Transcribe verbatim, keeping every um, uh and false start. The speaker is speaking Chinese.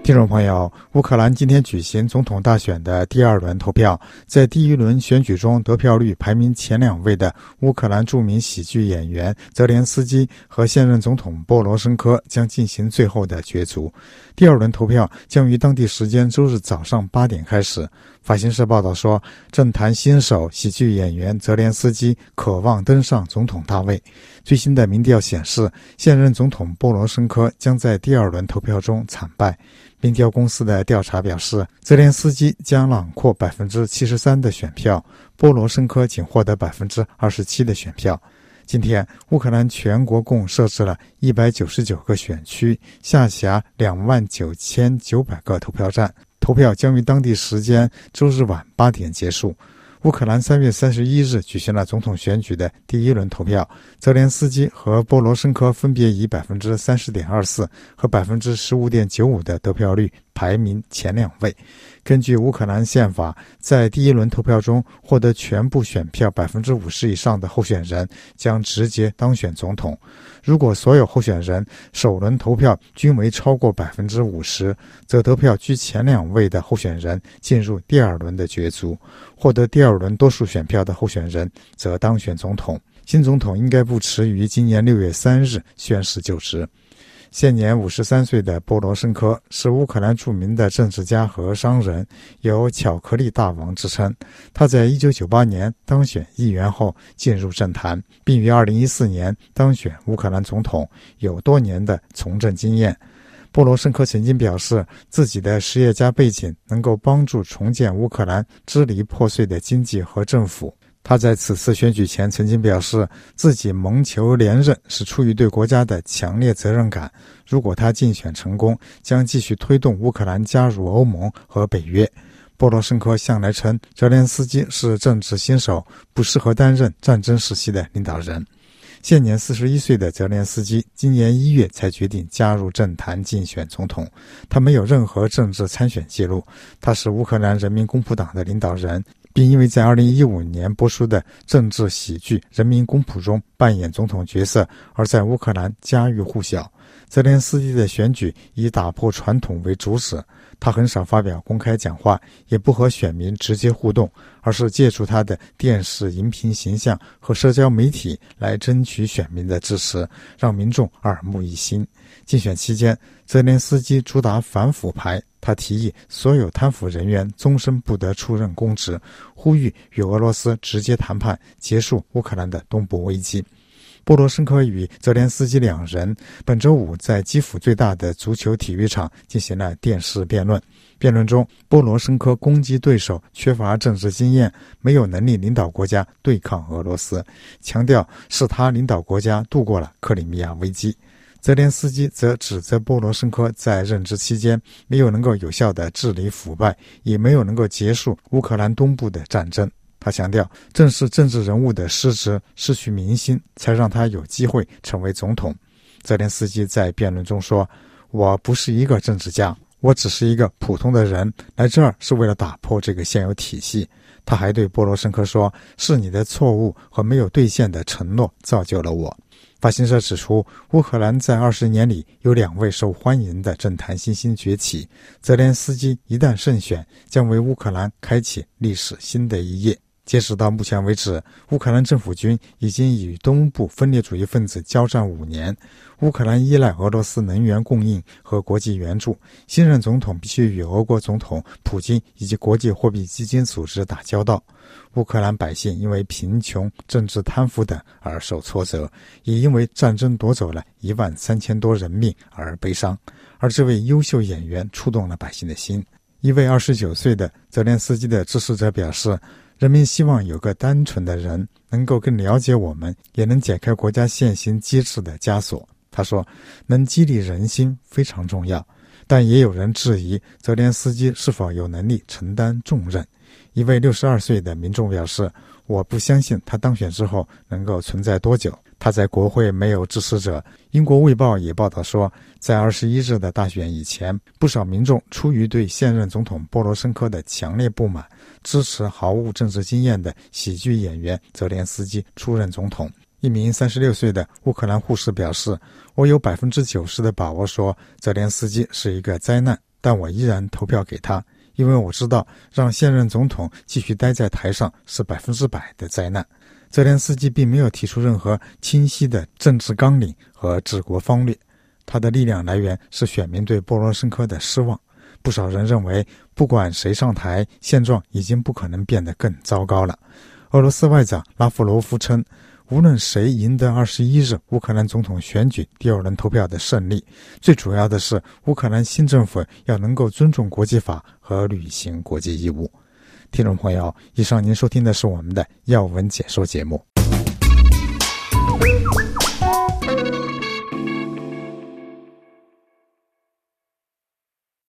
听众朋友，乌克兰今天举行总统大选的第二轮投票，在第一轮选举中得票率排名前两位的乌克兰著名喜剧演员泽连斯基和现任总统波罗申科将进行最后的角逐。第二轮投票将于当地时间周日早上八点开始。法新社报道说，政坛新手喜剧演员泽连斯基渴望登上总统大位。最新的民调显示，现任总统波罗申科将在第二轮投票中惨败。民调公司的调查表示，泽连斯基将囊括 百分之七十三 的选票，波罗申科仅获得 百分之二十七 的选票。今天，乌克兰全国共设置了一百九十九个选区，下辖两万九千九百个投票站。投票将于当地时间周日晚八点结束。乌克兰三月三十一日举行了总统选举的第一轮投票，泽连斯基和波罗申科分别以 百分之三十点二四 和 百分之十五点九五 的得票率排名前两位。根据乌克兰宪法，在第一轮投票中获得全部选票 百分之五十 以上的候选人将直接当选总统。如果所有候选人首轮投票均为超过 百分之五十， 则得票居前两位的候选人进入第二轮的角逐，获得第二轮多数选票的候选人则当选总统。新总统应该不迟于今年六月三日宣誓就职。现年五十三岁的波罗申科是乌克兰著名的政治家和商人，有巧克力大王之称。他在一九九八年当选议员后进入政坛，并于二零一四年当选乌克兰总统，有多年的从政经验。波罗申科曾经表示，自己的实业家背景能够帮助重建乌克兰支离破碎的经济和政府。他在此次选举前曾经表示，自己谋求连任是出于对国家的强烈责任感。如果他竞选成功，将继续推动乌克兰加入欧盟和北约。波罗申科向来称泽连斯基是政治新手，不适合担任战争时期的领导人。现年四十一岁的泽连斯基今年一月才决定加入政坛竞选总统，他没有任何政治参选记录。他是乌克兰人民公仆党的领导人，并因为在二零一五年播出的政治喜剧《人民公仆》中扮演总统角色，而在乌克兰家喻户晓。泽连斯基的选举以打破传统为主旨，他很少发表公开讲话，也不和选民直接互动，而是借助他的电视荧屏形象和社交媒体来争取选民的支持，让民众耳目一新。竞选期间，泽连斯基主打反腐牌，他提议所有贪腐人员终身不得出任公职，呼吁与俄罗斯直接谈判，结束乌克兰的东部危机。波罗申科与泽连斯基两人本周五在基辅最大的足球体育场进行了电视辩论。辩论中，波罗申科攻击对手缺乏政治经验，没有能力领导国家对抗俄罗斯，强调是他领导国家度过了克里米亚危机。泽连斯基则指责波罗申科在任职期间没有能够有效地治理腐败，也没有能够结束乌克兰东部的战争。他强调，正是政治人物的失职、失去民心，才让他有机会成为总统。泽连斯基在辩论中说，我不是一个政治家，我只是一个普通的人，来这儿是为了打破这个现有体系。他还对波罗申科说，是你的错误和没有兑现的承诺造就了我。法新社指出，乌克兰在二十年里有两位受欢迎的政坛新星崛起，泽连斯基一旦胜选，将为乌克兰开启历史新的一页。截止到目前为止，乌克兰政府军已经与东部分裂主义分子交战五年。乌克兰依赖俄罗斯能源供应和国际援助，新任总统必须与俄国总统普京以及国际货币基金组织打交道。乌克兰百姓因为贫穷、政治贪腐等而受挫折，也因为战争夺走了一万三千多人命而悲伤。而这位优秀演员触动了百姓的心。一位二十九岁的泽连斯基的支持者表示，人民希望有个单纯的人能够更了解我们，也能解开国家现行机制的枷锁。他说，能激励人心非常重要，但也有人质疑泽连斯基是否有能力承担重任。一位六十二岁的民众表示，我不相信他当选之后能够存在多久，他在国会没有支持者。英国卫报也报道说，在二十一日的大选以前，不少民众出于对现任总统波罗申科的强烈不满，支持毫无政治经验的喜剧演员泽连斯基出任总统。一名三十六岁的乌克兰护士表示，我有 百分之九十 的把握说泽连斯基是一个灾难， 但我依然投票给他，因为我知道让现任总统继续待在台上是百分之百的灾难。泽连斯基并没有提出任何清晰的政治纲领和治国方略，他的力量来源是选民对波罗申科的失望。不少人认为，不管谁上台，现状已经不可能变得更糟糕了。俄罗斯外长拉夫罗夫称，无论谁赢得二十一日乌克兰总统选举第二轮投票的胜利，最主要的是乌克兰新政府要能够尊重国际法和履行国际义务。听众朋友，以上您收听的是我们的要闻解说节目。